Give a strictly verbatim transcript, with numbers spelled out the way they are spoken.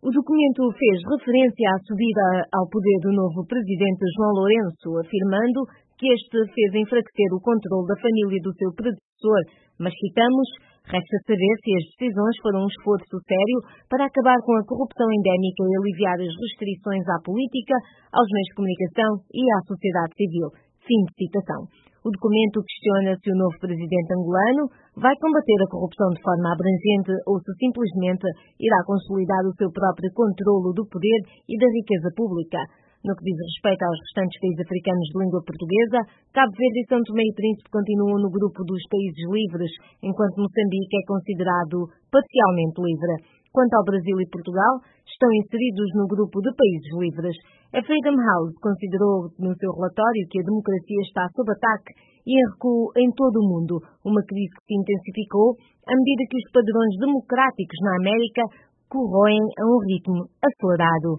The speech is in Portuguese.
O documento fez referência à subida ao poder do novo presidente João Lourenço, afirmando que este fez enfraquecer o controle da família do seu predecessor, mas citamos: resta saber se as decisões foram um esforço sério para acabar com a corrupção endémica e aliviar as restrições à política, aos meios de comunicação e à sociedade civil. Fim de citação. O documento questiona se o novo presidente angolano vai combater a corrupção de forma abrangente ou se simplesmente irá consolidar o seu próprio controlo do poder e da riqueza pública. No que diz respeito aos restantes países africanos de língua portuguesa, Cabo Verde e São Tomé e Príncipe continuam no grupo dos países livres, enquanto Moçambique é considerado parcialmente livre. Quanto ao Brasil e Portugal, estão inseridos no grupo de países livres. A Freedom House considerou no seu relatório que a democracia está sob ataque e em recuo em todo o mundo, uma crise que se intensificou à medida que os padrões democráticos na América corroem a um ritmo acelerado.